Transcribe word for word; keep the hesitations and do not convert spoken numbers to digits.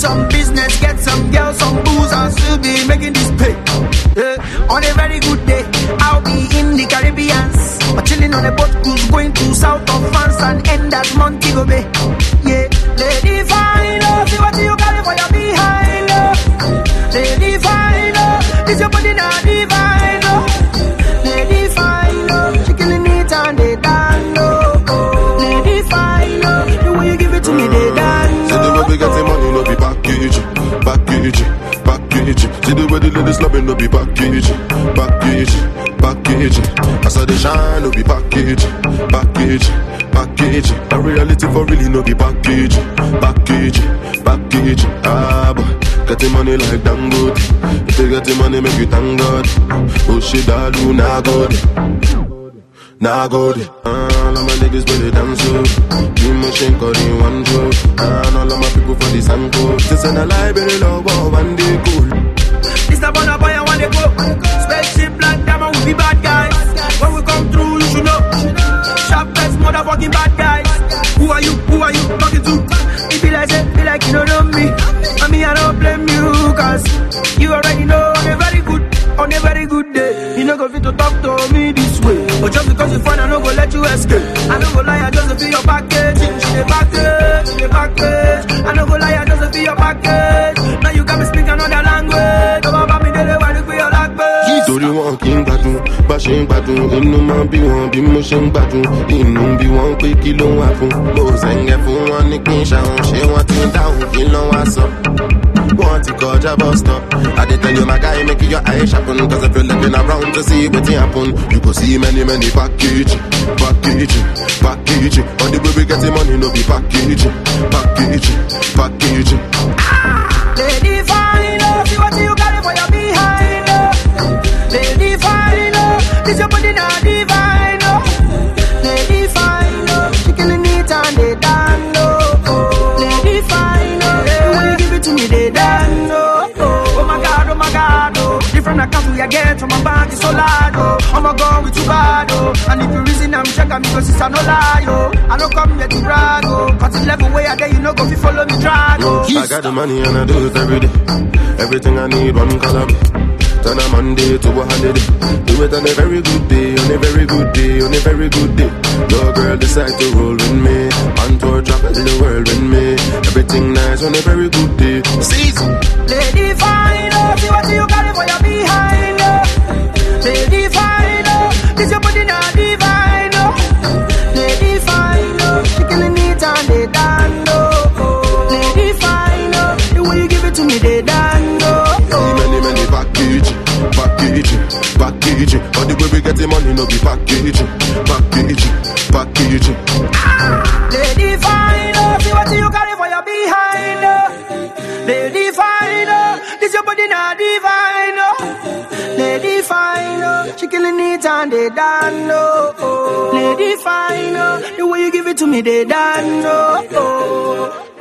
some business, get some girls, some booze, and still be making this pay. Yeah. On a very good day, I'll be in the Caribbean, or chilling on a boat cruise, going to south of France and end at Montego Bay. Yeah, lady fine, oh, see what you got for your behind. Oh. Lady fine, oh, is your body not divine? Oh. Lady fine, oh, she killing it and they dance. Oh. Lady fine, oh, the way you give it to me, they dance. See the way we get the money, no be package, package, package. See the way the ladies love me, no be package, package, package. I saw the shine, no be package, package, package. The reality for really no be package, package, package. Ah, but get the money like Dangote. If you get the money, make you thank God. Oh shit, I do not good. Nah, good. All of my niggas better dance up. Give me shake or in one joke. And all of my people for this and go. This and a library love, one day cool. This the one boy I want to go. Spaceship like diamond with the bad guys. When we come through, you should know. Sharpest motherfucking bad guys. Who are you? Who are you talking to? If you like it, feel like you don't know me. I mean, I don't blame you, cause you already know on a very good, on a very good day. You know go fit to talk to me this way. But just because you find, I don't go let you escape. I don't go lie, I just feel your package. She the package, she the package. I don't go lie, I just feel your package. Now you got me speak another language. Come on, me daily, why do your language? Torí wọn kì í gbádùn, bá ṣe ń gbádùn, inú máa bí wọn bí mo ṣe ń gbádùn, inú bí wọn pé kí ló ń wá fún. Mo sẹ́ńgẹ̀ fún wọn ní kí n ṣàwọn, ṣé wọ́n ti ń dáhùn kí ló ń wá sọ. Wọ́n ti kọjá bus stop. I dey tell you my guy, make your eyes sharpen, cause if you're looking around to see what happen, you go see many many package, package, package. On the way we get the money, no be package, package, package. Ah, lady fine, oh, see what you got for your behind. Oh. Lady fine, oh, this your body not divine. Oh. Lady fine, oh, she killing it and they dance. Oh. Lady fine, oh, the way you give it to me, they dance. Oh. Oh my God, oh my God, oh. Different account we get from my bank is so large, oh. I'm a gun with too bad, oh. And if you reason I'm checking me, cause it's a no lie, oh. I don't come here to brag, oh. Cause the level way I get, you know, go fi follow me drag, oh. I got the money and I do it every day. Everything I need, one color. Turn a Monday to a holiday. Do it on a very good day, on a very good day, on a very good day. No girl decide to roll with me. On tour, travel the world with me. Everything nice on a very good day. Season. Lady fine, oh, see what you got for your behind, oh. Lady fine, oh, this your body not divine, oh. Lady fine, oh, she killing it and they dance, oh. Lady fine, oh, the way you give it to me, they dance, oh. Many, many package, package, package. All the way we get the money, no be package, package, package. Ah, lady fine, oh, see what you got for your behind, oh. Lady fine, oh, this your body not divine, oh. Lady fine, oh, she killing it and they dance, oh. Lady fine, oh, the way you give it to me, they dance, oh.